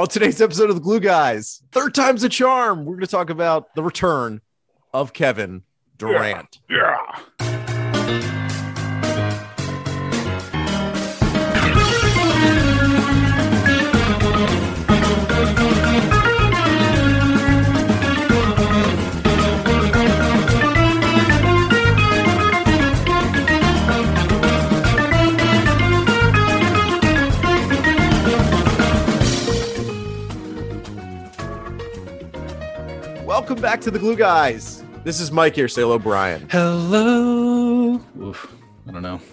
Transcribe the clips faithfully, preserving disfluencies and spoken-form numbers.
On today's episode of the Glue Guys, third time's a charm. We're going to talk about the return of Kevin Durant. Yeah. yeah. Welcome back to the Glue Guys. This is Mike here. Say hello, Brian. Hello. Oof, I don't know.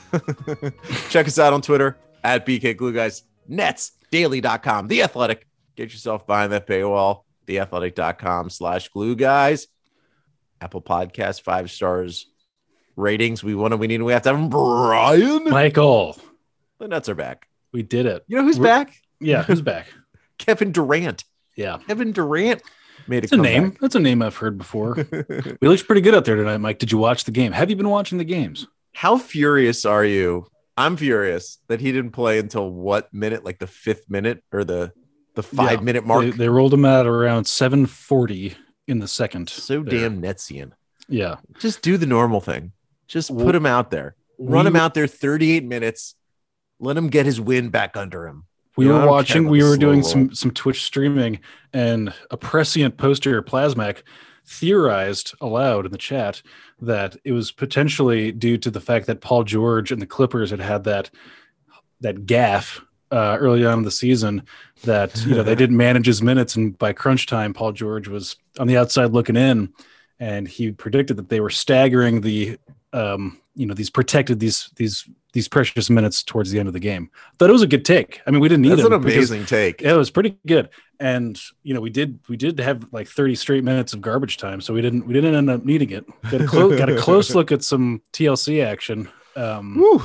Check us out on Twitter at B K Glue Guys. Nets Daily dot com. The Athletic. Get yourself behind that paywall. The Athletic dot com slash Glue Guys. Apple Podcast five stars. Ratings. We want to. We need. We have to have them. Brian. Michael. The Nets are back. We did it. You know who's We're, back? Yeah, who's back? Kevin Durant. Yeah, Kevin Durant. Made a, That's a name. That's a name I've heard before. We looked pretty good out there tonight, Mike. Did you watch the game? Have you been watching the games? How furious are you? I'm furious that he didn't play until what minute? Like the fifth minute or the the five yeah, minute mark? They, they rolled him out around seven forty in the second. So there. Damn Netsian. Yeah. Just do the normal thing. Just put him out there. Run we, him out there thirty-eight minutes. Let him get his win back under him. We you know, were watching, we were doing some, some Twitch streaming, and a prescient poster, Plasmac, theorized aloud in the chat that it was potentially due to the fact that Paul George and the Clippers had had that that gaffe uh, early on in the season, that you know they didn't manage his minutes, and by crunch time, Paul George was on the outside looking in, and he predicted that they were staggering the um, you know these protected these these. these precious minutes towards the end of the game. Thought it was a good take. I mean, we didn't need it. That's an amazing take. It was pretty good. And, you know, we did, we did have like thirty straight minutes of garbage time. So we didn't, we didn't end up needing it. Got a, clo- got a close look at some T L C action. Um, Woo.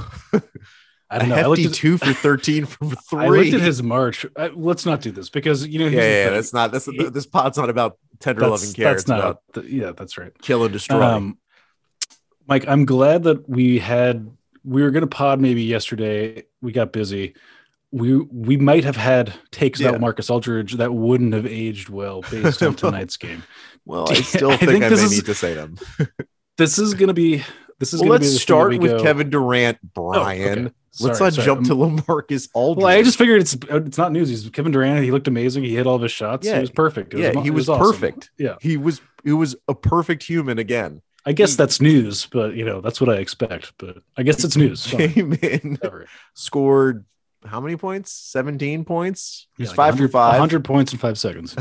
I don't a know. I looked at two for thirteen from three. I looked at his March. I, let's not do this because, you know, yeah, yeah, that's not, that's, he, this pod's not about tender loving care. That's it's not, about the, yeah, that's right. Kill and destroy. Um, Mike, I'm glad that we had, we were going to pod maybe yesterday. We got busy. We we might have had takes yeah. about Marcus Aldridge that wouldn't have aged well based on tonight's game. Well, I still I think, think I may is, need to say them. This is going to be. This is. Well, let's be start with go. Kevin Durant, Brian. Oh, okay. Sorry, let's not sorry. jump to LaMarcus Aldridge. Well, I just figured it's it's not news. He's Kevin Durant. He looked amazing. He hit all of his shots. Yeah, he was perfect. It yeah, was, he was, was perfect. Awesome. Yeah, he was. He was a perfect human again. I guess that's news, but you know that's what I expect. But I guess it's news. Came in, scored how many points? Seventeen points. He's yeah, like five for five. Hundred points in five seconds.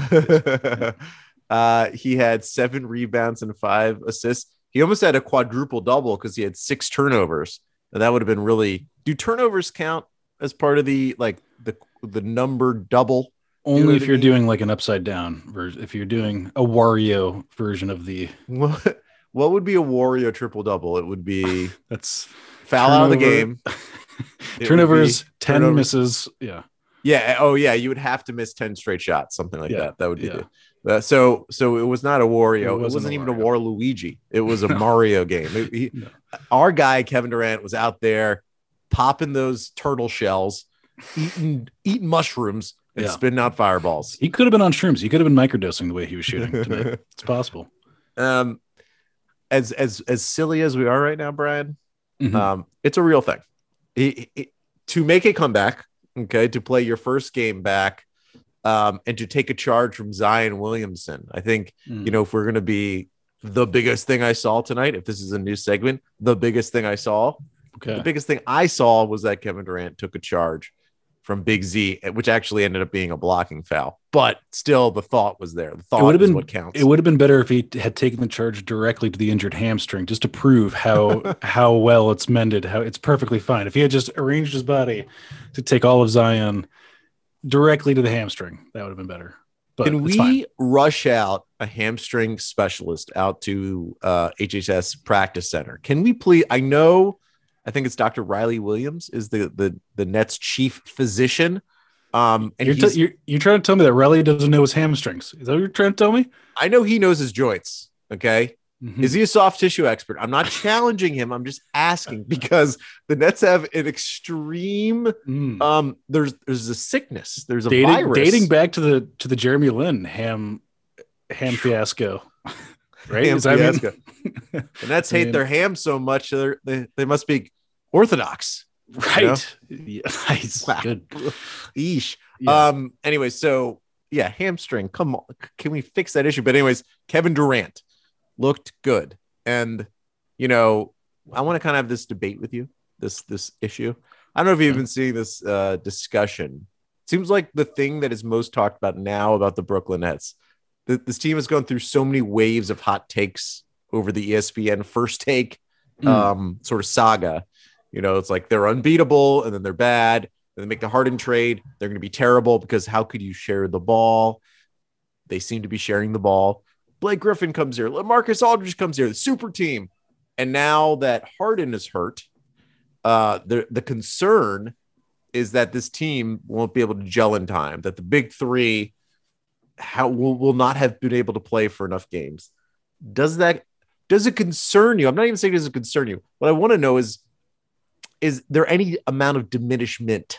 uh, he had seven rebounds and five assists. He almost had a quadruple double because he had six turnovers, and that would have been really. Do turnovers count as part of the like the the number double? Only if you're mean? doing like an upside down version. If you're doing a Wario version of the. What? What would be a Wario triple double? It would be that's foul turnover, out of the game. Turnovers, ten turnovers. misses. Yeah. Yeah. Oh, yeah. You would have to miss ten straight shots, something like yeah. that. That would be yeah. good. Uh, so, so it was not a Wario. It wasn't, it wasn't a even Wario. a Waluigi. It was a Mario game. It, he, no. Our guy Kevin Durant was out there popping those turtle shells, eating eating mushrooms, and yeah. spitting out fireballs. He could have been on shrooms. He could have been microdosing the way he was shooting tonight. It's possible. Um. As as as silly as we are right now, Brian, mm-hmm. um, it's a real thing. It, it, to make a comeback, okay, to play your first game back, um, and to take a charge from Zion Williamson. I think mm. you know if we're going to be the biggest thing I saw tonight, if this is a new segment, the biggest thing I saw, okay. the biggest thing I saw was that Kevin Durant took a charge from Big Z, which actually ended up being a blocking foul. But still, the thought was there. The thought would have is been what counts. It would have been better if he had taken the charge directly to the injured hamstring, just to prove how how well it's mended, how it's perfectly fine. If he had just arranged his body to take all of Zion directly to the hamstring, that would have been better. But Can we fine. rush out a hamstring specialist out to uh, H H S practice center? Can we please? I know. I think it's Doctor Riley Williams is the the the Nets chief physician. Um, and you're, t- you're you're trying to tell me that Riley doesn't know his hamstrings. Is that what you're trying to tell me? I know he knows his joints. Okay, Mm-hmm. Is he a soft tissue expert? I'm not challenging him. I'm just asking because the Nets have an extreme. Mm. Um, there's there's a sickness. There's a dating, virus dating back to the to the Jeremy Lin ham ham fiasco. Right? Ham fiasco. The Nets hate I mean, their ham so much they they must be Orthodox. Right. You know? Yeah, wow. Good. Eesh. Yeah. Um. Anyway, so yeah, hamstring. Come on, can we fix that issue? But anyways, Kevin Durant looked good, and you know, I want to kind of have this debate with you. This this issue. I don't know if you've been seeing this uh, discussion. It seems like the thing that is most talked about now about the Brooklyn Nets. The, this team has gone through so many waves of hot takes over the E S P N first take mm. um, sort of saga. You know, it's like they're unbeatable and then they're bad. Then they make the Harden trade. They're going to be terrible because how could you share the ball? They seem to be sharing the ball. Blake Griffin comes here. LaMarcus Aldridge comes here. The super team. And now that Harden is hurt, uh, the, the concern is that this team won't be able to gel in time, that the big three how, will, will not have been able to play for enough games. Does that does it concern you? I'm not even saying does it concern you. What I want to know is, is there any amount of diminishment?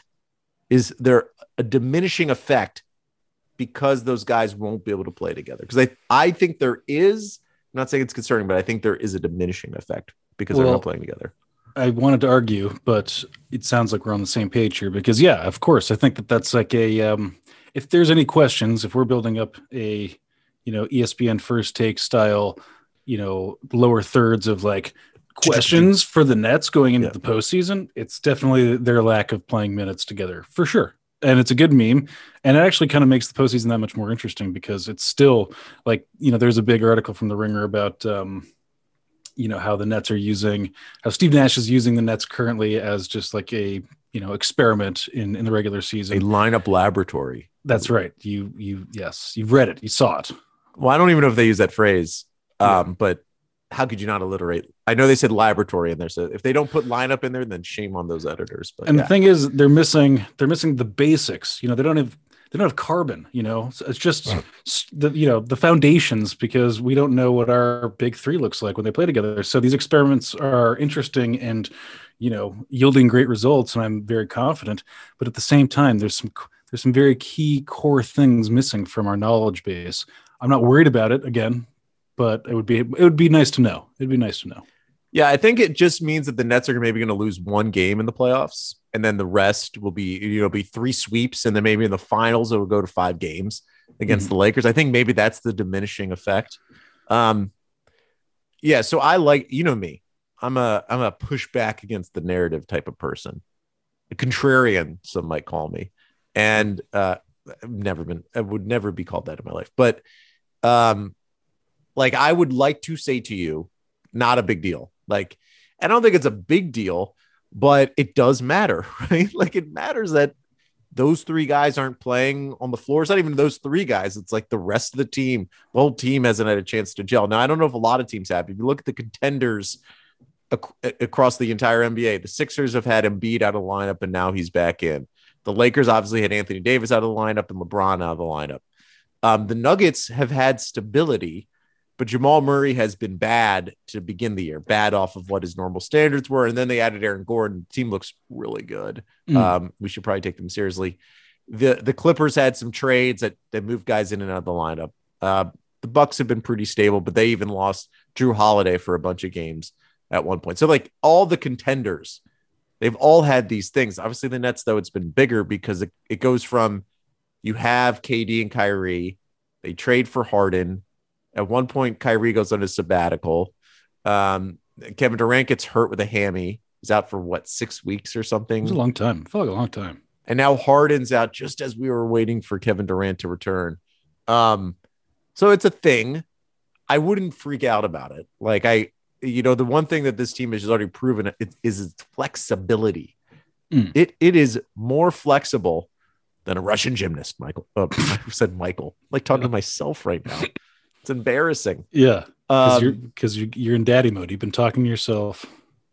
Is there a diminishing effect because those guys won't be able to play together? Because I, I think there is, I'm not saying it's concerning, but I think there is a diminishing effect because well, they're not playing together. I wanted to argue, but it sounds like we're on the same page here because, yeah, of course, I think that that's like a, um, if there's any questions, if we're building up a, you know, E S P N first take style, you know, lower thirds of like, questions for the Nets going into yeah. the postseason, it's definitely their lack of playing minutes together for sure. And it's a good meme. And it actually kind of makes the postseason that much more interesting because it's still like, you know, there's a big article from the Ringer about, um, you know, how the Nets are using, how Steve Nash is using the Nets currently as just like a, you know, experiment in, in the regular season. A lineup laboratory. That's right. You, you, yes, you've read it. You saw it. Well, I don't even know if they use that phrase, um, yeah. but how could you not alliterate? I know they said laboratory in there, so if they don't put lineup in there, then shame on those editors. But and yeah. the thing is, they're missing they're missing the basics. You know, they don't have they don't have carbon. You know, so it's just the you know the foundations because we don't know what our big three looks like when they play together. So these experiments are interesting and you know yielding great results, and I'm very confident. But at the same time, there's some there's some very key core things missing from our knowledge base. I'm not worried about it again. But it would be it would be nice to know. It'd be nice to know. Yeah, I think it just means that the Nets are maybe going to lose one game in the playoffs, and then the rest will be you know be three sweeps, and then maybe in the finals it will go to five games against mm-hmm. the Lakers. I think maybe that's the diminishing effect. Um, yeah, so I like you know me. I'm a I'm a push back against the narrative type of person, a contrarian, some might call me, and uh, I've never been I would never be called that in my life, but um. Like, I would like to say to you, not a big deal. Like, I don't think it's a big deal, but it does matter, right? Like, it matters that those three guys aren't playing on the floor. It's not even those three guys. It's like the rest of the team. The whole team hasn't had a chance to gel. Now, I don't know if a lot of teams have. If you look at the contenders ac- across the entire N B A, the Sixers have had Embiid out of the lineup, and now he's back in. The Lakers obviously had Anthony Davis out of the lineup and LeBron out of the lineup. Um, the Nuggets have had stability, but Jamal Murray has been bad to begin the year, bad off of what his normal standards were. And then they added Aaron Gordon. The team looks really good. Mm. Um, we should probably take them seriously. The the Clippers had some trades that, that moved guys in and out of the lineup. Uh, the Bucks have been pretty stable, but they even lost Drew Holiday for a bunch of games at one point. So like all the contenders, they've all had these things. Obviously the Nets, though, it's been bigger because it, it goes from you have K D and Kyrie. They trade for Harden. At one point, Kyrie goes on his sabbatical. Um, Kevin Durant gets hurt with a hammy. He's out for, what, six weeks or something? It was a long time. I felt like a long time. And now Harden's out just as we were waiting for Kevin Durant to return. Um, so it's a thing. I wouldn't freak out about it. Like, I, you know, the one thing that this team has already proven it, is its flexibility. Mm. It It is more flexible than a Russian gymnast, Michael. Oh, I said Michael. I'm like talking to myself right now. It's embarrassing. Yeah, because um, you're because you're, you're in daddy mode. You've been talking to yourself.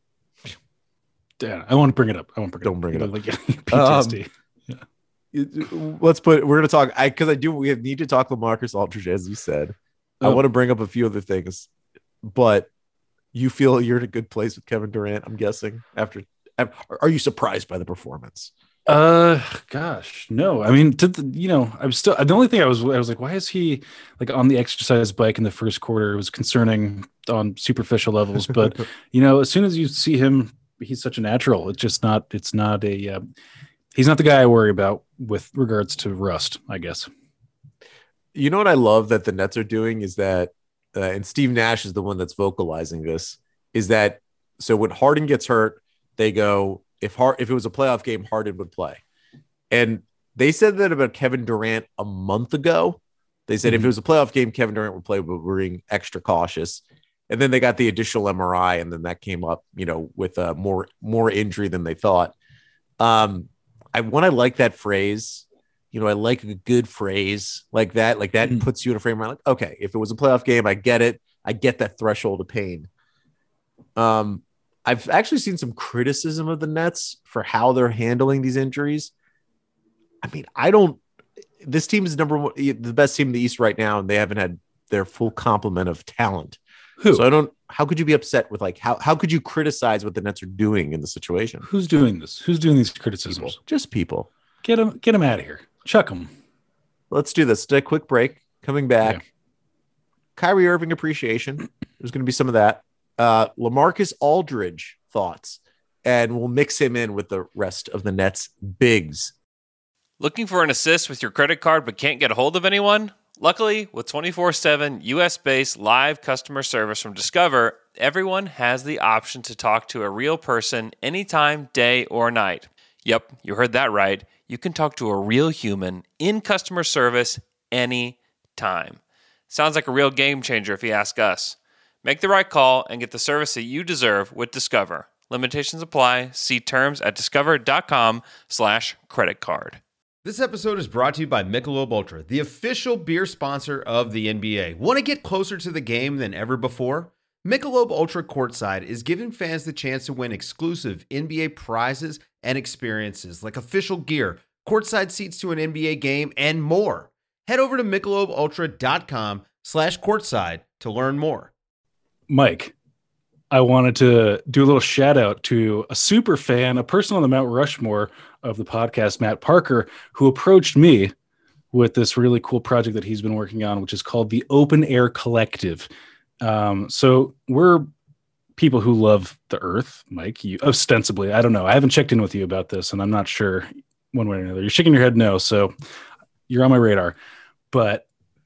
Damn, I want to bring it up. I want to bring Don't it bring up. it up. Like, P T S D. Um, yeah. Let's put. We're gonna talk. I because I do. We need to talk LaMarcus Aldridge, as you said. Oh. I want to bring up a few other things. but you feel you're in a good place with Kevin Durant, I'm guessing. After, are you surprised by the performance? Uh, gosh, no. I mean, to the, you know, I'm still the only thing I was I was like, why is he like on the exercise bike in the first quarter? It was concerning on superficial levels, but you know, as soon as you see him, he's such a natural. It's just not. It's not a. Uh, he's not the guy I worry about with regards to rust, I guess. You know what I love that the Nets are doing is that, uh, and Steve Nash is the one that's vocalizing this, is that so when Harden gets hurt, they go. If Hard, if it was a playoff game, Harden would play. And they said that about Kevin Durant a month ago. They said mm-hmm. if it was a playoff game, Kevin Durant would play, but we're being extra cautious. And then they got the additional M R I, and then that came up, you know, with uh, more more injury than they thought. Um, I when I like that phrase, you know, I like a good phrase like that. Like that mm-hmm. puts you in a frame where I'm like, okay, if it was a playoff game, I get it. I get that threshold of pain. Um. I've actually seen some criticism of the Nets for how they're handling these injuries. I mean, I don't. This team is number one, the best team in the East right now, and they haven't had their full complement of talent. Who? So I don't. How could you be upset with like how? How could you criticize what the Nets are doing in the situation? Who's doing this? Who's doing these criticisms? People. Just people. Get them. Get them out of here. Chuck them. Let's do this. Take a quick break. Coming back. Yeah. Kyrie Irving appreciation. There's going to be some of that. Uh, LaMarcus Aldridge thoughts, and we'll mix him in with the rest of the Nets bigs. Looking for an assist with your credit card but can't get a hold of anyone? Luckily, with twenty-four seven U S-based live customer service from Discover, everyone has the option to talk to a real person anytime, day or night. Yep, you heard that right. You can talk to a real human in customer service anytime. Sounds like a real game changer if you ask us. Make the right call and get the service that you deserve with Discover. Limitations apply. See terms at discover.com slash credit card. This episode is brought to you by Michelob Ultra, the official beer sponsor of the N B A. Want to get closer to the game than ever before? Michelob Ultra Courtside is giving fans the chance to win exclusive N B A prizes and experiences like official gear, courtside seats to an N B A game, and more. Head over to michelobultra.com slash courtside to learn more. Mike, I wanted to do a little shout out to a super fan, a person on the Mount Rushmore of the podcast, Matt Parker, who approached me with this really cool project that he's been working on, which is called the Open Air Collective. Um, so we're people who love the earth, Mike, you ostensibly. I don't know. I haven't checked in with you about this, and I'm not sure one way or another. You're shaking your head no, so you're on my radar. But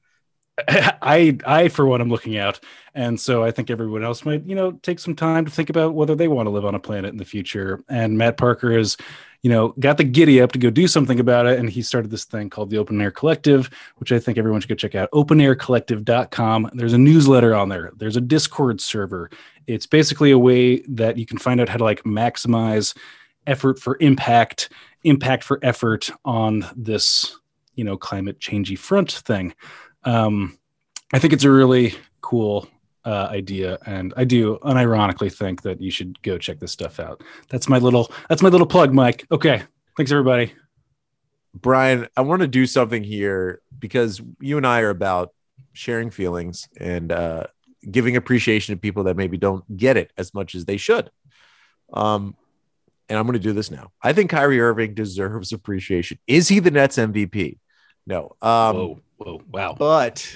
I, I, for one, am looking out. And so I think everyone else might, you know, take some time to think about whether they want to live on a planet in the future. And Matt Parker has, you know, got the giddy up to go do something about it. And he started this thing called the Open Air Collective, which I think everyone should go check out. open air collective dot com. There's a newsletter on there. There's a Discord server. It's basically a way that you can find out how to like maximize effort for impact, impact for effort on this, you know, climate changey front thing. Um, I think it's a really cool uh, idea, and I do unironically think that you should go check this stuff out. That's my little that's my little plug, Mike. Okay, thanks everybody. Brian, I want to do something here because you and I are about sharing feelings and uh, giving appreciation to people that maybe don't get it as much as they should. Um, and I'm going to do this now. I think Kyrie Irving deserves appreciation. Is he the Nets M V P? No. Um, Whoa. Whoa, wow. But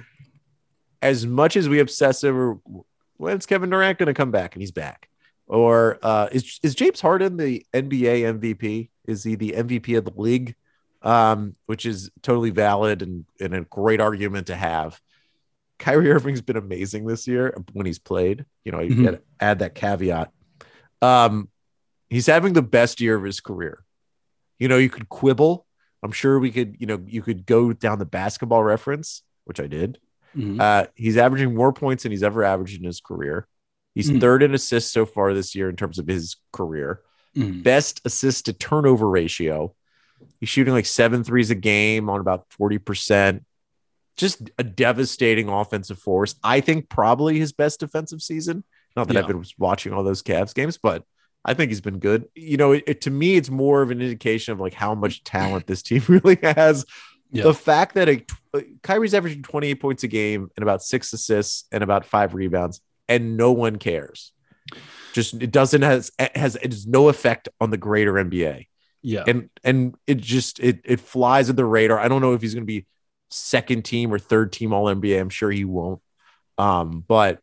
as much as we obsess over when's Kevin Durant going to come back, and he's back, or uh, is is James Harden the N B A M V P? Is he the M V P of the league? Um, which is totally valid and, and a great argument to have. Kyrie Irving's been amazing this year when he's played. You know, you mm-hmm. got to add that caveat. Um, he's having the best year of his career. You know, you could quibble. I'm sure we could, you know, you could go down the Basketball Reference, which I did. Mm-hmm. Uh, he's averaging more points than he's ever averaged in his career. He's mm-hmm. third in assists so far this year in terms of his career. Mm-hmm. Best assist to turnover ratio. He's shooting like seven threes a game on about forty percent. Just a devastating offensive force. I think probably his best defensive season. Not that yeah. I've been watching all those Cavs games, but I think he's been good. You know, it, it, to me, it's more of an indication of like how much talent this team really has. Yeah. The fact that a, Kyrie's averaging twenty-eight points a game and about six assists and about five rebounds and no one cares. Just it doesn't has has it has no effect on the greater N B A. Yeah, and and it just it it flies at the radar. I don't know if he's going to be second team or third team All N B A. I'm sure he won't. Um, but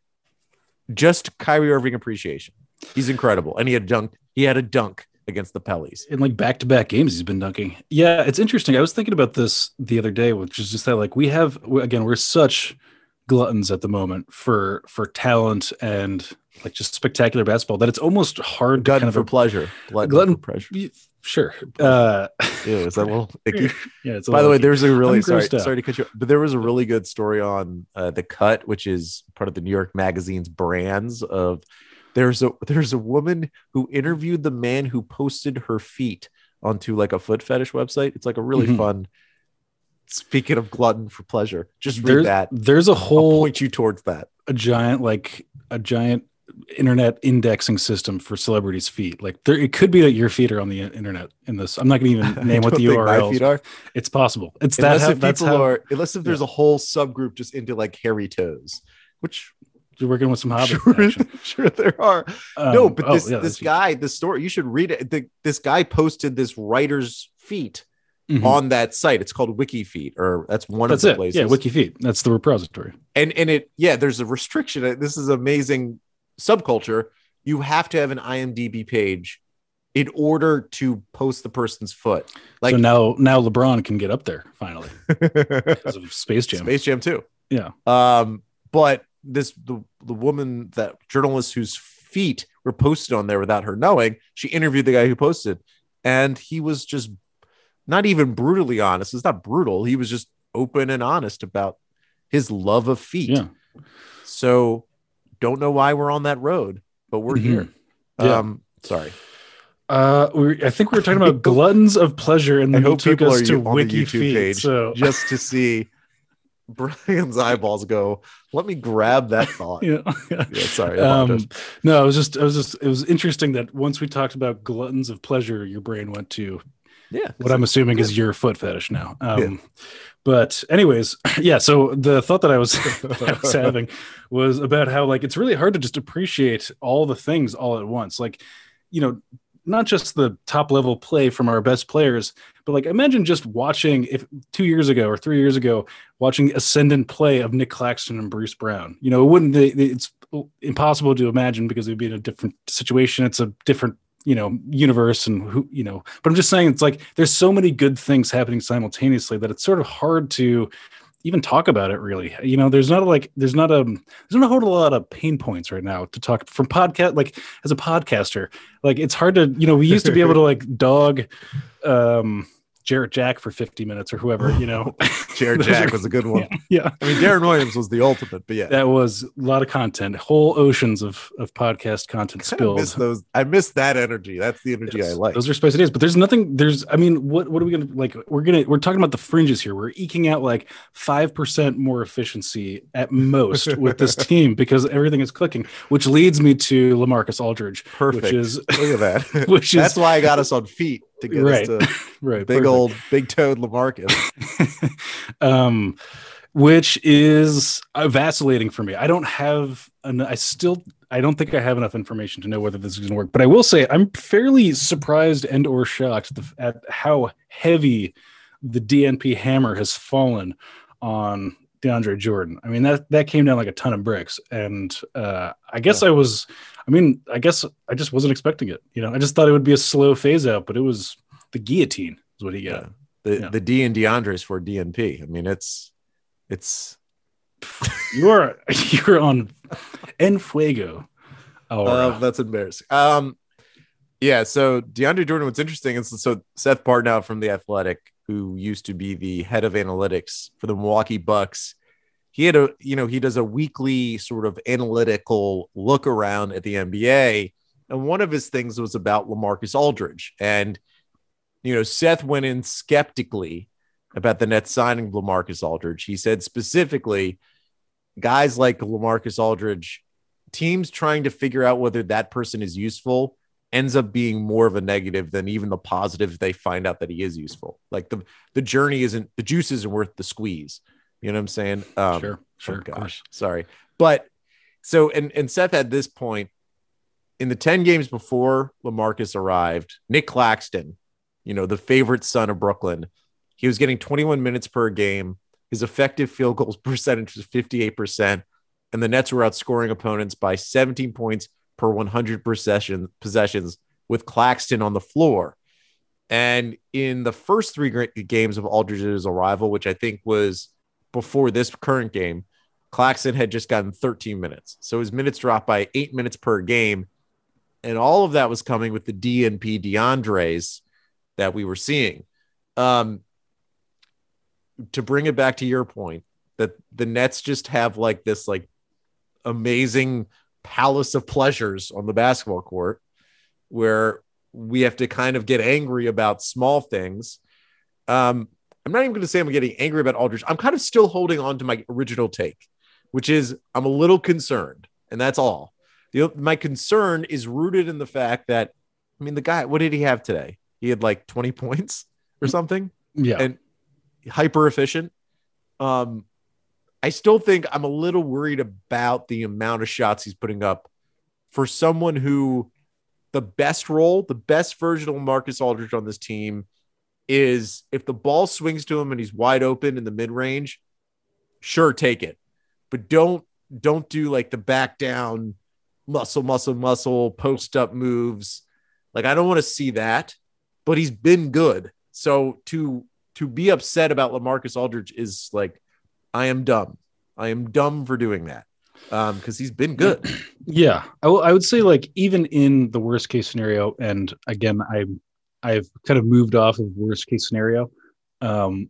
just Kyrie Irving appreciation. He's incredible, and he had dunked. He had a dunk against the Pellies in like back-to-back games. He's been dunking. Yeah, it's interesting. I was thinking about this the other day, which is just that like we have again we're such gluttons at the moment for for talent and like just spectacular basketball that it's almost hard to glutton kind of for a, pleasure. Glutton, glutton for pleasure. Sure. Uh, yeah, is that a little icky? Yeah. It's a By the way, icky. there's a really I'm sorry grossed out. sorry to cut you, but there was a really good story on uh, The Cut, which is part of the New York Magazine's brands of. There's a there's a woman who interviewed the man who posted her feet onto like a foot fetish website. It's like a really Mhm. fun. Speaking of glutton for pleasure, just read There's, that. there's a I'll whole point you towards that. a giant like a giant internet indexing system for celebrities' feet. Like there, it could be that your feet are on the internet in this. I'm not going to even name what the Don't think U R my Ls feet are. It's possible. It's Unless that. How, if that's people how are, unless if there's yeah. a whole subgroup just into like hairy toes, which you're working with some Hobbit sure, action. sure there are. Um, no, but oh, this yeah, this that's- guy, the story, you should read it. The, this guy posted this writer's feet Mhm. on that site. It's called WikiFeet, or that's one That's of the it. places. Yeah, WikiFeet. That's the repository. and and it yeah, there's a restriction. This is amazing subculture. You have to have an I M D B page in order to post the person's foot. Like so now, now LeBron can get up there finally because of Space Jam. Space Jam too. Yeah. Um, but this the the woman, that journalist whose feet were posted on there without her knowing, she interviewed the guy who posted, and he was just not even brutally honest. It's not brutal. He was just open and honest about his love of feet. Yeah. So don't know why we're on that road, but we're Mhm. here. Yeah. Um, sorry. Uh, we, I think we were talking about gluttons of pleasure, and I then you hope took people us are to on the WikiFeet. YouTube page So just to see Brian's eyeballs go. Let me grab that thought. yeah. Yeah, sorry. I Um, apologize. no, it was just, it was just, it was interesting that once we talked about gluttons of pleasure, your brain went to Yeah. what I'm assuming is your foot fetish now. Um, But anyways, yeah. So the thought that I was, I was having was about how like it's really hard to just appreciate all the things all at once. Like, you know, not just the top level play from our best players, but like imagine just watching if two years ago or three years ago, watching ascendant play of Nick Claxton and Bruce Brown. You know, it wouldn't. It's impossible to imagine because it would be in a different situation. It's a different, you know, universe and who, you know, but I'm just saying it's like there's so many good things happening simultaneously that it's sort of hard to even talk about it really. You know, there's not a, like there's not a there's not a whole lot of pain points right now to talk from podcast. Like as a podcaster, like it's hard to, you know, we used to be able to like dog um Jarrett Jack for fifty minutes or whoever, you know. Jarrett Jack was a good one. Yeah, yeah. I mean, Darren Williams was the ultimate, but yeah. That was a lot of content, whole oceans of, of podcast content I spilled. miss those. I miss that energy. That's the energy Yes, I like. Those are spicy days, but there's nothing. There's, I mean, what what are we gonna like? We're gonna we're talking about the fringes here. We're eking out like five percent more efficiency at most with this team because everything is clicking. Which leads me to LaMarcus Aldridge, Perfect. which is Look at that. which is That's why I got us on feet to get right, us to right, big perfect. old big toed LaMarcus. um, which is uh, vacillating for me. I don't have an. I still. I don't think I have enough information to know whether this is going to work. But I will say I'm fairly surprised and or shocked the, at how heavy the D N P hammer has fallen on DeAndre Jordan. I mean that that came down like a ton of bricks, and uh, I guess Yeah. I was. I mean, I guess I just wasn't expecting it. You know, I just thought it would be a slow phase out, but it was the guillotine is what he got. Yeah. The Yeah. the D and DeAndre's for D N P. I mean, it's it's You are you're on En Fuego. Oh, um, that's embarrassing. Um, yeah. So DeAndre Jordan. What's interesting is so Seth Partnow from The Athletic, who used to be the head of analytics for the Milwaukee Bucks, he had a you know he does a weekly sort of analytical look around at the N B A, and one of his things was about LaMarcus Aldridge, and you know Seth went in skeptically about the Nets signing LaMarcus Aldridge. He said specifically, guys like LaMarcus Aldridge, teams trying to figure out whether that person is useful ends up being more of a negative than even the positive they find out that he is useful. Like the the journey isn't the juice isn't worth the squeeze. You know what I'm saying? Um, sure, sure, oh of course. gosh, sorry, but So, and, and Seth, at this point, in the ten games before LaMarcus arrived, Nick Claxton, you know, the favorite son of Brooklyn, he was getting twenty-one minutes per game. His effective field goals percentage was fifty-eight percent, and the Nets were outscoring opponents by seventeen points per one hundred possession, possessions with Claxton on the floor. And in the first three games of Aldridge's arrival, which I think was before this current game, Claxton had just gotten thirteen minutes. So his minutes dropped by eight minutes per game. And all of that was coming with the D N P DeAndres that we were seeing. Um, to bring it back to your point, that the Nets just have like this like amazing palace of pleasures on the basketball court where we have to kind of get angry about small things. Um, I'm not even going to say I'm getting angry about Aldridge. I'm kind of still holding on to my original take, which is I'm a little concerned, and that's all. The, my concern is rooted in the fact that, I mean, the guy, what did he have today? He had like twenty points or something. Yeah. And hyper efficient. Um, I still think I'm a little worried about the amount of shots he's putting up for someone who the best role, the best version of Marcus Aldridge on this team is if the ball swings to him and he's wide open in the mid range, sure, take it, but don't, don't do like the back down muscle, muscle, muscle, post up moves. Like, I don't want to see that, but he's been good. So to, to be upset about LaMarcus Aldridge is like, I am dumb. I am dumb for doing that. Um, cause he's been good. Yeah. I, w- I would say like, even in the worst case scenario, and again, I, I've kind of moved off of worst case scenario. Um,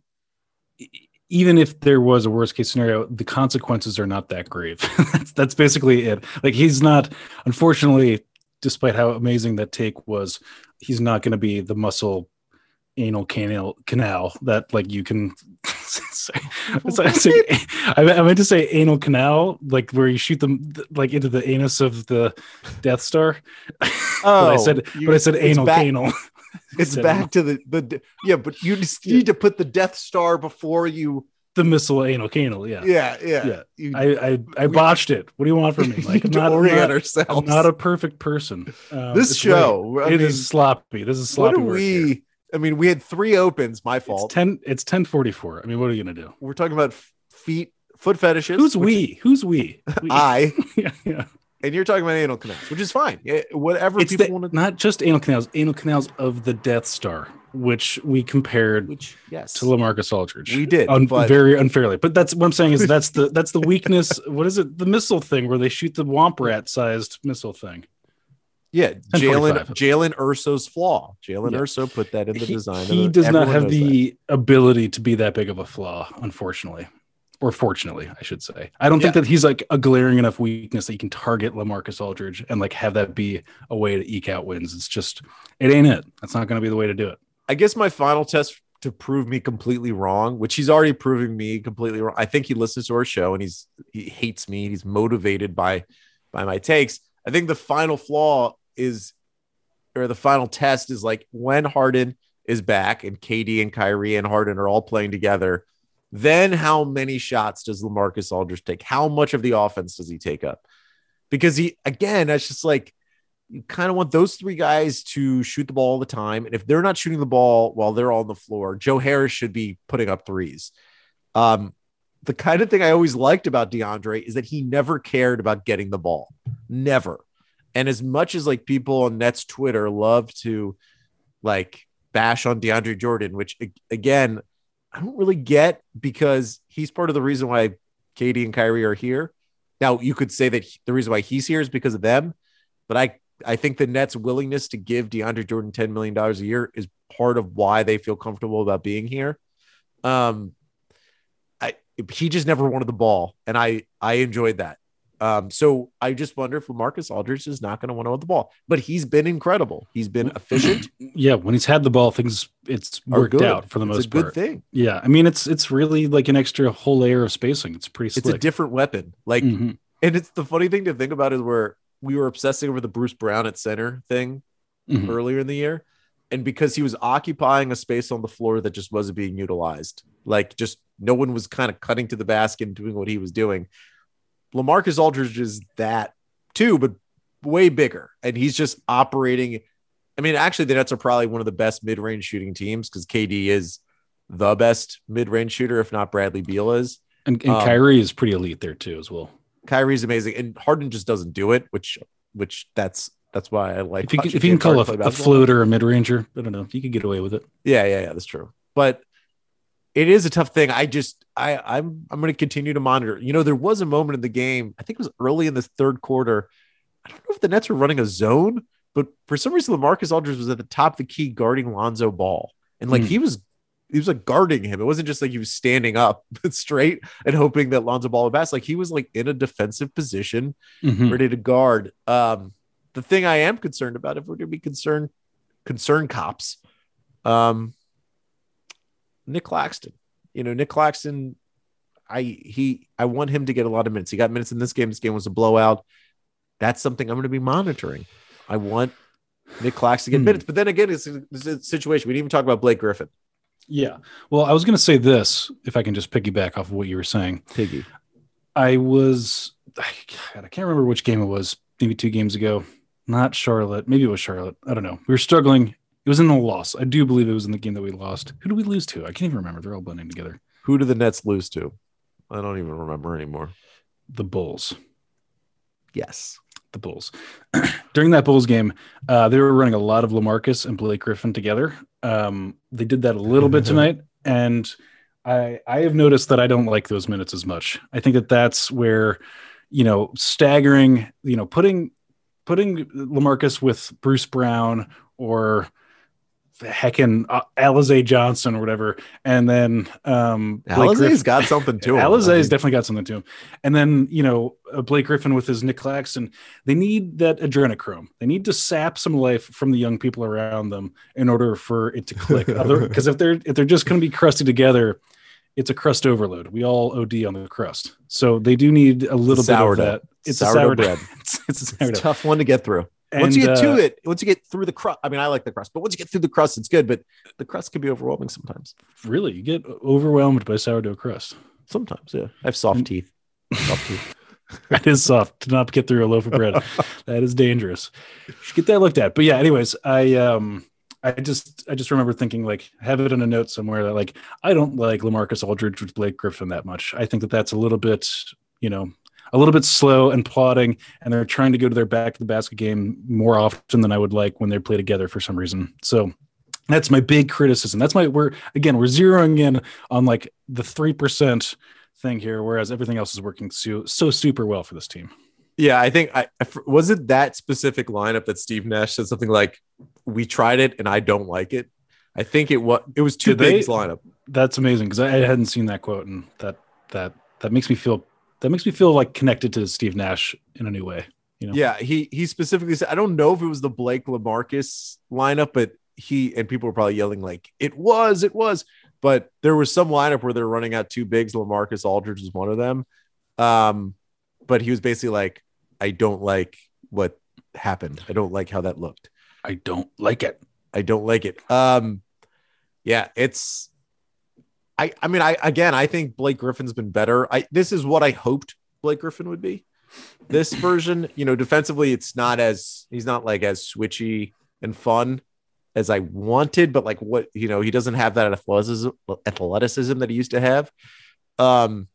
even if there was a worst case scenario, the consequences are not that grave. that's, that's basically it. Like, he's not, unfortunately, despite how amazing that take was, he's not going to be the muscle anal canal canal that like you can say. I, say, I meant to say anal canal, like where you shoot them like into the anus of the Death Star. Oh, but I said, you, but I said anal back, canal. It's back to the, the, yeah, but you just need to put the Death Star before you. The missile anal canal. Yeah. Yeah. Yeah. yeah. You, I, I, I botched it. What do you want from me? Like, I'm not, I'm not, ourselves. I'm not a perfect person. Um, this show, I it mean, is sloppy. This is sloppy. What are we, here. I mean, we had three opens. My fault. It's ten. It's ten forty-four. I mean, what are you gonna do? We're talking about feet, foot fetishes. Who's which, we? Who's we? we. I. yeah, yeah. And you're talking about anal canals, which is fine. Yeah, whatever it's people want to. Not just anal canals. Anal canals of the Death Star, which we compared, which yes, to LaMarcus Aldridge. We did, un- but... very unfairly. But that's what I'm saying is that's the that's the weakness. What is it? The missile thing where they shoot the womp rat sized missile thing. Yeah, Jalen Jalen Urso's flaw. Jalen yeah. Urso put that in the he, design. He does not have the that. ability to be that big of a flaw, unfortunately, or fortunately, I should say. I don't yeah. think that he's like a glaring enough weakness that you can target LaMarcus Aldridge and like have that be a way to eke out wins. It's just it ain't it. That's not going to be the way to do it. I guess my final test to prove me completely wrong, which he's already proving me completely wrong. I think he listens to our show and he's he hates me. He's motivated by by my takes. I think the final flaw is, or the final test is like when Harden is back and K D and Kyrie and Harden are all playing together, then how many shots does LaMarcus Aldridge take? How much of the offense does he take up? Because he, again, that's just like, you kind of want those three guys to shoot the ball all the time. And if they're not shooting the ball while they're on the floor, Joe Harris should be putting up threes. Um, the kind of thing I always liked about DeAndre is that he never cared about getting the ball. Never. And as much as like people on Nets Twitter love to like bash on DeAndre Jordan, which again, I don't really get because he's part of the reason why K D and Kyrie are here. Now you could say that the reason why he's here is because of them, but I, I think the Nets' willingness to give DeAndre Jordan ten million dollars a year is part of why they feel comfortable about being here. Um, I, he just never wanted the ball. And I, I enjoyed that. Um, so I just wonder if LaMarcus Aldridge is not going to want to hold the ball, but he's been incredible. He's been efficient. Yeah. When he's had the ball, things it's worked good. out for the it's most a good part. thing. Yeah. I mean, it's, it's really like an extra whole layer of spacing. It's pretty slick. It's a different weapon. Like, mm-hmm. and it's the funny thing to think about is where we were obsessing over the Bruce Brown at center thing mm-hmm. earlier in the year. And because he was occupying a space on the floor that just wasn't being utilized, like just no one was kind of cutting to the basket and doing what he was doing. LaMarcus Aldridge is that too, but way bigger. And he's just operating. I mean, actually, the Nets are probably one of the best mid-range shooting teams because K D is the best mid-range shooter, if not Bradley Beal is. And, and um, Kyrie is pretty elite there too, as well. Kyrie's amazing, and Harden just doesn't do it, which, which that's that's why I like. If you, if you can call a, a floater a mid-ranger, I don't know, you could get away with it. Yeah, yeah, yeah, that's true. But it is a tough thing. I just, I, I'm, I'm going to continue to monitor. You know, there was a moment in the game. I think it was early in the third quarter. I don't know if the Nets were running a zone, but for some reason, LaMarcus Aldridge was at the top of the key guarding Lonzo Ball, and like mm. he was. He was like guarding him. It wasn't just like he was standing up straight and hoping that Lonzo Ball would pass. Like he was like in a defensive position, mm-hmm. ready to guard. Um, the thing I am concerned about, if we're going to be concerned, concerned cops, um, Nick Claxton. You know, Nick Claxton. I he I want him to get a lot of minutes. He got minutes in this game. This game was a blowout. That's something I'm going to be monitoring. I want Nick Claxton to get hmm. minutes. But then again, it's a, it's a situation. We didn't even talk about Blake Griffin. Yeah. Well, I was going to say this, if I can just piggyback off of what you were saying. Piggy. I was, God, I can't remember which game it was, maybe two games ago. Not Charlotte. Maybe it was Charlotte. I don't know. We were struggling. It was in the loss. I do believe it was in the game that we lost. Who did we lose to? I can't even remember. They're all blending together. Who did the Nets lose to? I don't even remember anymore. The Bulls. Yes. The Bulls. During that Bulls game, uh, they were running a lot of LaMarcus and Blake Griffin together. Um, they did that a little bit tonight, and I I have noticed that I don't like those minutes as much. I think that that's where, you know, staggering, you know, putting putting LaMarcus with Bruce Brown or heckin' uh, Alize Johnson or whatever, and then um, Alize's got something to him. Alize's definitely got something to him, and then you know uh, Blake Griffin with his Nick Claxton. They need that adrenochrome. They need to sap some life from the young people around them in order for it to click. Because if they're if they're just going to be crusty together, it's a crust overload. We all O D on the crust, so they do need a little bit of that. It's sourdough a sourdough bread. it's, it's a sourdough. It's a tough one to get through. And, once you get to uh, it, once you get through the crust, I mean, I like the crust, but once you get through the crust, it's good. But the crust can be overwhelming sometimes. Really, you get overwhelmed by sourdough crust. Sometimes, yeah. I have soft and, teeth. Soft teeth. That is soft to not get through a loaf of bread. That is dangerous. You should get that looked at. But yeah, anyways, I um, I just I just remember thinking like have it in a note somewhere that like I don't like LaMarcus Aldridge with Blake Griffin that much. I think that that's a little bit, you know. a little bit slow and plodding, and they're trying to go to their back to the basket game more often than I would like when they play together for some reason. So that's my big criticism. That's my, we're, again, we're zeroing in on like the three percent thing here, whereas everything else is working so, so super well for this team. Yeah. I think I, was it that specific lineup that Steve Nash said something like, we tried it and I don't like it. I think it was, it was too big lineup. That's amazing. Cause I hadn't seen that quote, and that, that, that makes me feel That makes me feel like connected to Steve Nash in a new way. You know? Yeah, he he specifically said, I don't know if it was the Blake LaMarcus lineup, but he and people were probably yelling like it was, it was. But there was some lineup where they're running out two bigs. LaMarcus Aldridge is one of them. Um, but he was basically like, I don't like what happened. I don't like how that looked. I don't like it. I don't like it. Um, yeah, it's. I, I mean, I again, I think Blake Griffin's been better. I this is what I hoped Blake Griffin would be. This version, you know, defensively, it's not as he's not like as switchy and fun as I wanted, but like what you know, he doesn't have that athleticism, athleticism that he used to have. Um,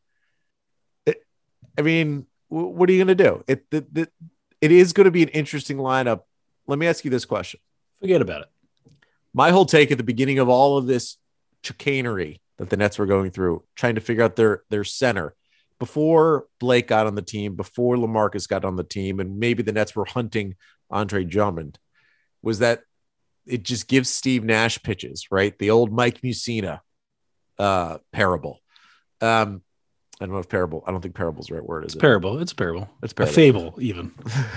it, I mean, w- what are you gonna do? It the, the, it is going to be an interesting lineup. Let me ask you this question. Forget about it. My whole take at the beginning of all of this chicanery that the Nets were going through, trying to figure out their their center before Blake got on the team, before LaMarcus got on the team, and maybe the Nets were hunting Andre Drummond, was that it just gives Steve Nash pitches, right? The old Mike Mussina uh, parable. Um, I don't know if parable. I don't think parable is the right word. Is it's it? Parable. It's parable. It's parable. A fable, even.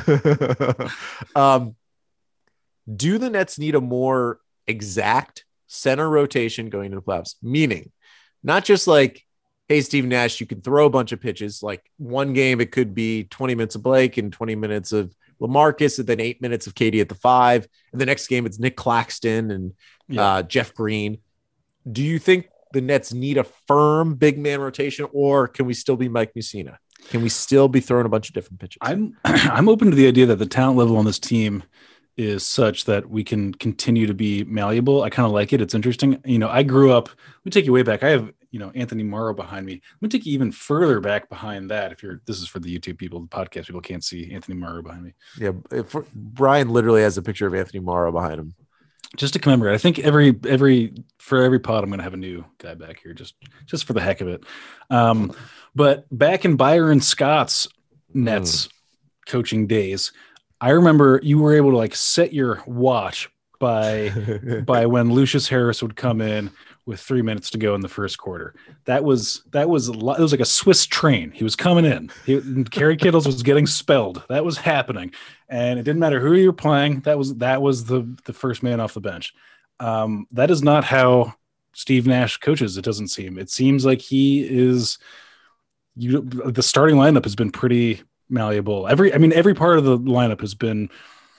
um, do the Nets need a more exact center rotation going into the playoffs? Meaning, not just like, hey, Steve Nash, you can throw a bunch of pitches. Like one game, it could be twenty minutes of Blake and twenty minutes of LaMarcus, and then eight minutes of K D at the five. And the next game, it's Nick Claxton and yeah. uh, Jeff Green. Do you think the Nets need a firm big man rotation, or can we still be Mike Mussina? Can we still be throwing a bunch of different pitches? I'm I'm open to the idea that the talent level on this team is such that we can continue to be malleable. I kind of like it. It's interesting. You know, I grew up, let me take you way back. I have, you know, Anthony Morrow behind me. Let me take you even further back behind that. If you're, this is for the YouTube people, the podcast people can't see Anthony Morrow behind me. Yeah. If, Brian literally has a picture of Anthony Morrow behind him. Just to commemorate. I think every, every, for every pod, I'm going to have a new guy back here, just, just for the heck of it. Um, but back in Byron Scott's Nets mm. coaching days, I remember you were able to like set your watch by by when Lucius Harris would come in with three minutes to go in the first quarter. That was that was a lot, it was like a Swiss train. He was coming in. He, Kerry Kittles was getting spelled. That was happening, and it didn't matter who you were playing. That was that was the the first man off the bench. Um, that is not how Steve Nash coaches. It doesn't seem. It seems like he is. You the starting lineup has been pretty malleable. Every, I mean, every part of the lineup has been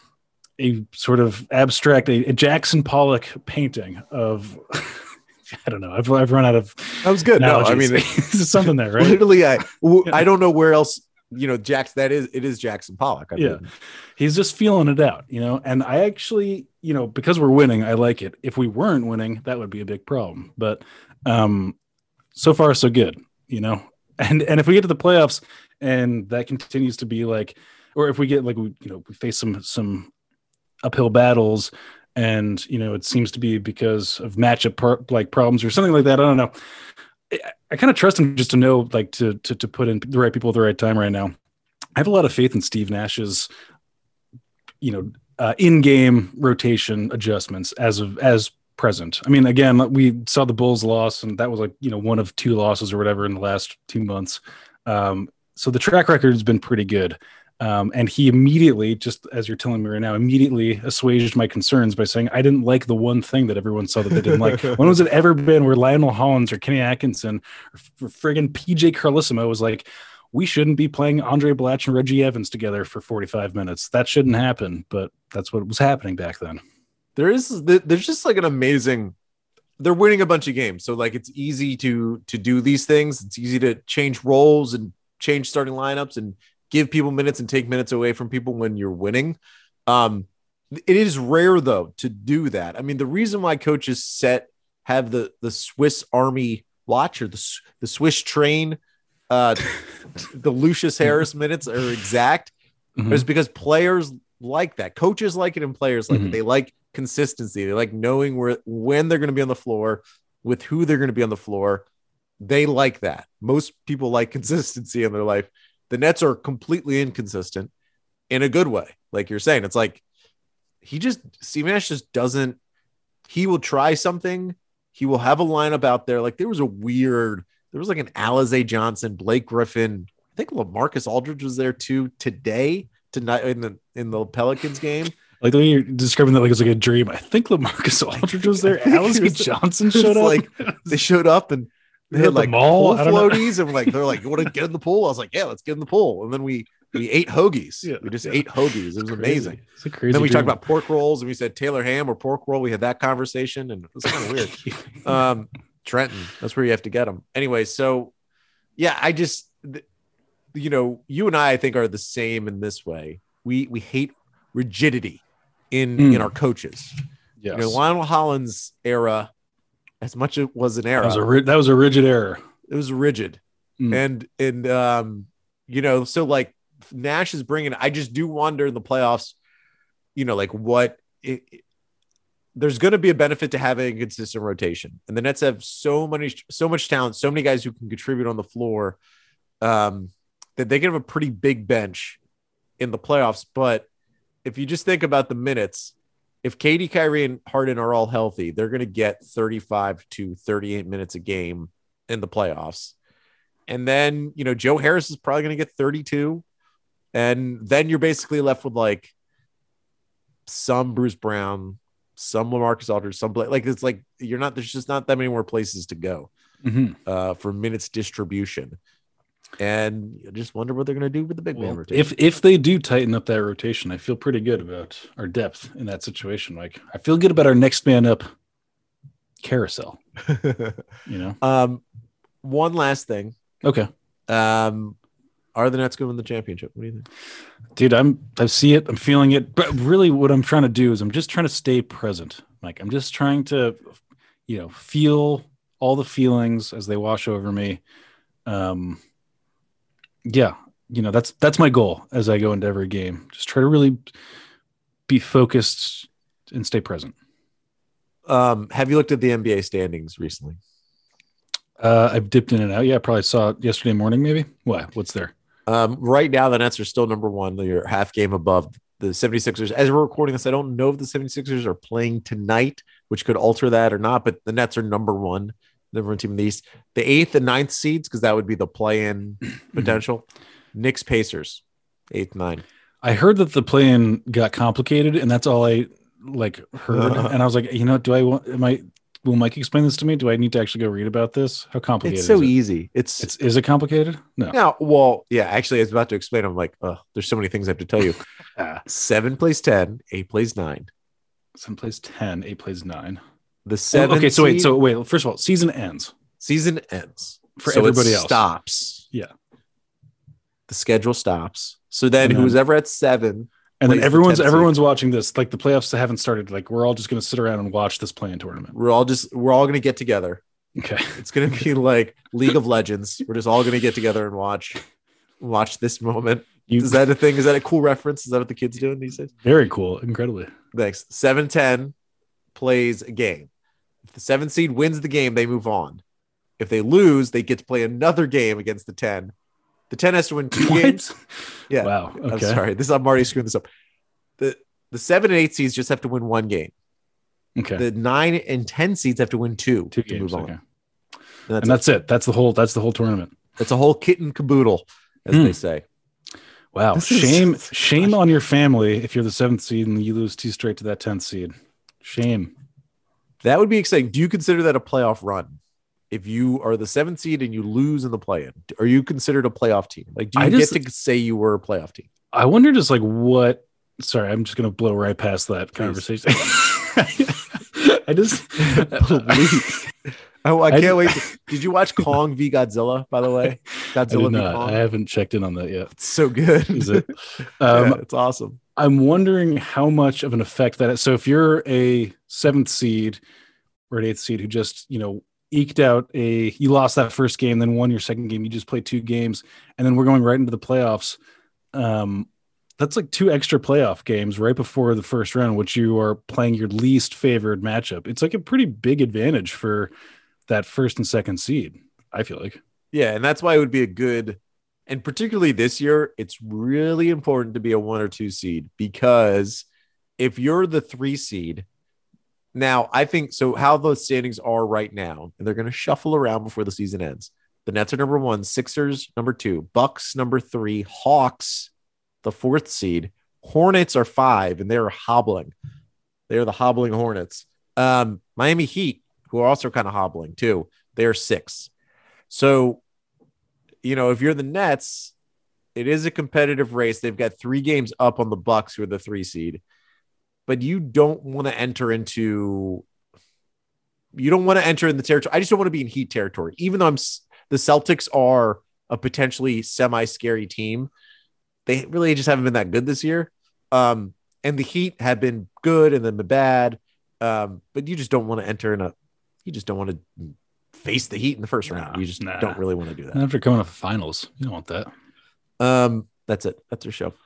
a sort of abstract, a, a Jackson Pollock painting of, I don't know. I've, I've run out of. That was good. Analogies. No, I mean, there's something there, right? Literally, I, I don't know where else, you know, Jackson, that is, it is Jackson Pollock. I yeah. mean. He's just feeling it out, you know, and I actually, you know, because we're winning, I like it. If we weren't winning, that would be a big problem, but um, so far so good, you know, and, and if we get to the playoffs, and that continues to be like, or if we get like, we, you know, we face some, some uphill battles and, you know, it seems to be because of matchup pro- like problems or something like that. I don't know. I, I kind of trust him just to know, like to, to, to put in the right people at the right time right now. I have a lot of faith in Steve Nash's, you know, uh, in-game rotation adjustments as of, as present. I mean, again, we saw the Bulls loss and that was like, you know, one of two losses or whatever in the last two months. Um, So the track record has been pretty good. Um, and he immediately, just as you're telling me right now, immediately assuaged my concerns by saying, I didn't like the one thing that everyone saw that they didn't like. When was it ever been where Lionel Hollins or Kenny Atkinson or friggin' P J Carlissimo was like, we shouldn't be playing Andre Blatch and Reggie Evans together for forty-five minutes. That shouldn't happen, but that's what was happening back then. There is, there's just like an amazing, they're winning a bunch of games. So like, it's easy to, to do these things. It's easy to change roles and change starting lineups and give people minutes and take minutes away from people when you're winning. Um, it is rare though to do that. I mean, the reason why coaches set have the, the Swiss Army watch or the, the Swiss train, uh, the Lucius Harris minutes are exact mm-hmm. is because players like that. Coaches like it and players like mm-hmm. it. They like consistency. They like knowing where, when they're going to be on the floor with who they're going to be on the floor. They like that. Most people like consistency in their life. The Nets are completely inconsistent in a good way. Like you're saying, it's like he just, Steve Nash just doesn't, he will try something. He will have a lineup out there. Like there was a weird, there was like an Alize Johnson, Blake Griffin. I think LaMarcus Aldridge was there too today, tonight in the, in the Pelicans game. Like the way you're describing that, like it's like a dream. I think LaMarcus Aldridge was there. Alize Johnson showed up. Like they showed up and they had like pool floaties and like they're like, you want to get in the pool? I was like, yeah, let's get in the pool. And then we we ate hoagies. Yeah, we just yeah. ate hoagies. It was crazy. Amazing. It's a crazy. And then we dream. talked about pork rolls and we said Taylor ham or pork roll. We had that conversation and it was kind of weird. um, Trenton, that's where you have to get them. Anyway, so yeah, I just, you know, you and I, I think are the same in this way. We we hate rigidity in mm. in our coaches. Yes. You know, Lionel Hollins era. As much as it was an era, that was a, ri- that was a rigid error. It was rigid, mm. and and um, you know, so like Nash is bringing. I just do wonder in the playoffs, you know, like what it, it, there's going to be a benefit to having a consistent rotation, and the Nets have so many, so much talent, so many guys who can contribute on the floor, um, that they can have a pretty big bench in the playoffs. But if you just think about the minutes. If K D, Kyrie, and Harden are all healthy, they're going to get thirty-five to thirty-eight minutes a game in the playoffs. And then, you know, Joe Harris is probably going to get thirty-two. And then you're basically left with like some Bruce Brown, some LaMarcus Aldridge, some like it's like you're not, there's just not that many more places to go mm-hmm. uh, for minutes distribution. And you just wonder what they're going to do with the big well, man rotation. If if they do tighten up that rotation, I feel pretty good about our depth in that situation. Like I feel good about our next man up carousel. You know. Um, one last thing. Okay. Um, Are the Nets going to win the championship? What do you think? Dude, I'm I see it. I'm feeling it. But really what I'm trying to do is I'm just trying to stay present. Like I'm just trying to, you know, feel all the feelings as they wash over me. Um, yeah, you know, that's that's my goal as I go into every game. Just try to really be focused and stay present. Um, have you looked at the N B A standings recently? Uh, I've dipped in and out. Yeah, I probably saw it yesterday morning, maybe. What? What's there? Um, right now, the Nets are still number one. They're half game above the 76ers. As we're recording this, I don't know if the 76ers are playing tonight, which could alter that or not, but the Nets are number one, number one team in the East. The eighth and ninth seeds, because that would be the play-in potential. Knicks, Pacers, eighth, nine. I heard that the play-in got complicated, and that's all I like heard. Uh, and I was like, you know, do I want? Am I? Will Mike explain this to me? Do I need to actually go read about this? How complicated? It's so is it? easy. It's, it's is it complicated? No. No. Well, yeah. Actually, I was about to explain. I'm like, oh, there's so many things I have to tell you. uh, Seven plays ten. Eight plays nine. Seven plays ten. Eight plays nine. The seven. Oh, okay. So wait. So wait. First of all, season ends. Season ends for so everybody it else. Stops. Yeah. The schedule stops. So then, then who's ever at seven. And then everyone's the everyone's watching this. Like the playoffs haven't started. Like we're all just going to sit around and watch this play-in tournament. We're all just we're all going to get together. Okay, it's going to be like League of Legends. We're just all going to get together and watch watch this moment. You, is that a thing? Is that a cool reference? Is that what the kids doing these days? Very cool, incredibly. Thanks. seven ten plays a game. If the seven seed wins the game, they move on. If they lose, they get to play another game against the ten. The ten has to win two what? games. Yeah. Wow. Okay. I'm sorry. This I'm already screwing this up. The the seven and eight seeds just have to win one game. Okay. The nine and ten seeds have to win two, two to games, move on. Okay. And that's, and that's it. it. That's the whole that's the whole tournament. That's a whole kit and caboodle, as mm. they say. Wow. This shame, is, shame on your family if you're the seventh seed and you lose two straight to that tenth seed. Shame. That would be exciting. Do you consider that a playoff run? If you are the seventh seed and you lose in the play-in, are you considered a playoff team? Like, do you just, get to say you were a playoff team? I wonder just like what, sorry, I'm just going to blow right past that Please. conversation. I just, oh, I can't I, wait. To, did you watch Kong v Godzilla, by the way? Godzilla I v Kong? I haven't checked in on that yet. It's so good. Is it? Um, yeah, it's awesome. I'm wondering how much of an effect that is. So if you're a seventh seed or an eighth seed who just, you know, eked out a you lost that first game, then won your second game, you just played two games, and then we're going right into the playoffs. Um that's like two extra playoff games right before the first round, which you are playing your least favored matchup. It's like a pretty big advantage for that first and second seed, I feel like. Yeah, and that's why it would be a good, and particularly this year, it's really important to be a one or two seed, because if you're the three seed. Now, I think so. How those standings are right now, and they're going to shuffle around before the season ends. The Nets are number one, Sixers number two, Bucks number three, Hawks the fourth seed, Hornets are five, and they're hobbling. They are the hobbling Hornets. Um, Miami Heat, who are also kind of hobbling too, they are six. So, you know, if you're the Nets, it is a competitive race. They've got three games up on the Bucks, who are the three seed. But you don't want to enter into, you don't want to enter in the territory. I just don't want to be in Heat territory, even though I'm the Celtics are a potentially semi-scary team. They really just haven't been that good this year. Um, and the Heat have been good and then been bad. Um, but you just don't want to enter in a, you just don't want to face the Heat in the first round. Nah, you just nah. don't really want to do that. And after coming off the finals, you don't want that. Um, that's it. That's our show.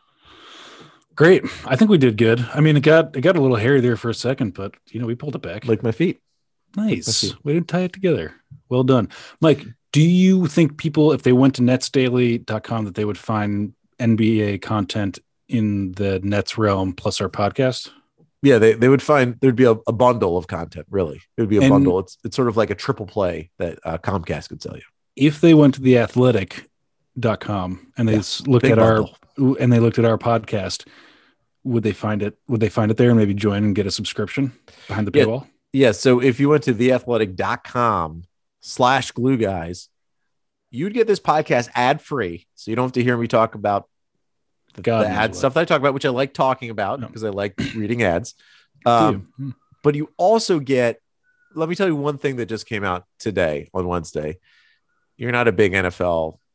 Great. I think we did good. I mean, it got it got a little hairy there for a second, but you know, we pulled it back. Like my feet. Nice. My feet. We didn't tie it together. Well done. Mike, do you think people, if they went to nets daily dot com, that they would find N B A content in the Nets realm plus our podcast? Yeah, they, they would find there'd be a, a bundle of content, really. It would be a and bundle. It's it's sort of like a triple play that uh, Comcast could sell you. If they went to the athletic dot com and they yeah, looked at bundle. our and they looked at our podcast, would they find it? Would they find it there and maybe join and get a subscription behind the paywall? Yeah. yeah. So if you went to the athletic dot com slash glue guys, you'd get this podcast ad free. So you don't have to hear me talk about the, the ad stuff that I talk about, which I like talking about no. because I like reading ads. Um, hmm. But you also get, let me tell you one thing that just came out today on Wednesday. You're not a big N F L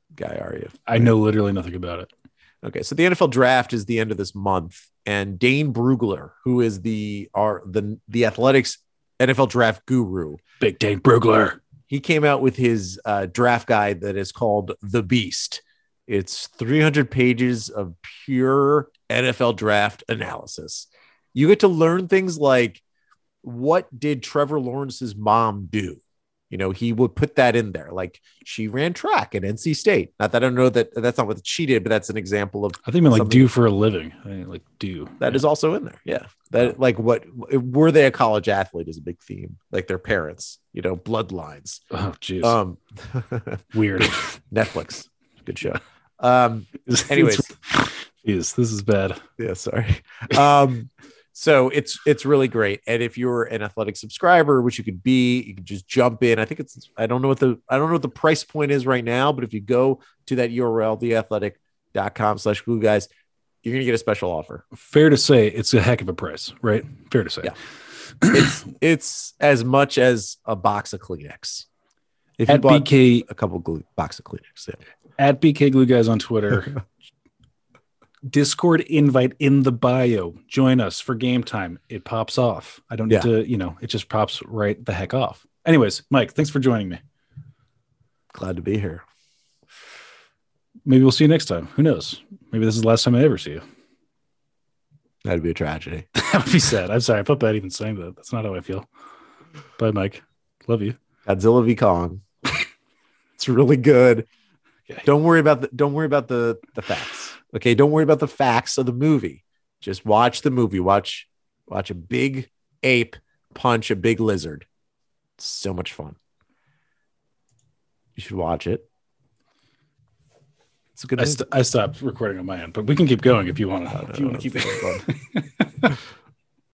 guy are you? I know literally nothing about it. Okay, so the N F L draft is the end of this month, and Dane Brugler, who is the our the the Athletics N F L draft guru, Big Dane Brugler, he came out with his uh, draft guide that is called The Beast. It's three hundred pages of pure N F L draft analysis. You get to learn things like, what did Trevor Lawrence's mom do? You know, he would put that in there. Like, she ran track at N C State. Not that I don't know that that's not what she did, but that's an example of. I think I mean like do for a living. I mean, like do. That yeah. is also in there. Yeah. That like what were they a college athlete is a big theme. Like their parents, you know, bloodlines. Oh, geez. Um, Weird. Netflix. Good show. Um, anyways. Jeez, this is bad. Yeah, sorry. Um, So it's it's really great. And if you're an Athletic subscriber, which you could be, you can just jump in. I think it's I don't know what the I don't know what the price point is right now, but if you go to that U R L, theathletic.com slash glue guys, you're gonna get a special offer. Fair to say it's a heck of a price, right? Fair to say. Yeah. it's it's as much as a box of Kleenex. If you at bought B K a couple glue, box of Kleenex, yeah. At B K Glue Guys on Twitter. Discord invite in the bio. Join us for game time. It pops off. I don't need Yeah. to, you know, it just pops right the heck off. Anyways, Mike, thanks for joining me. Glad to be here. Maybe we'll see you next time. Who knows? Maybe this is the last time I ever see you. That'd be a tragedy. That would be sad. I'm sorry. I felt bad even saying that. That's not how I feel. Bye, Mike. Love you. Godzilla v Kong. It's really good. Okay. Don't worry about the don't worry about the the facts. Okay, don't worry about the facts of the movie. Just watch the movie. Watch watch a big ape punch a big lizard. It's so much fun. You should watch it. It's a good I, movie. st- I stopped recording on my end, but we can keep going if you want to. If you want to keep It's it. fun.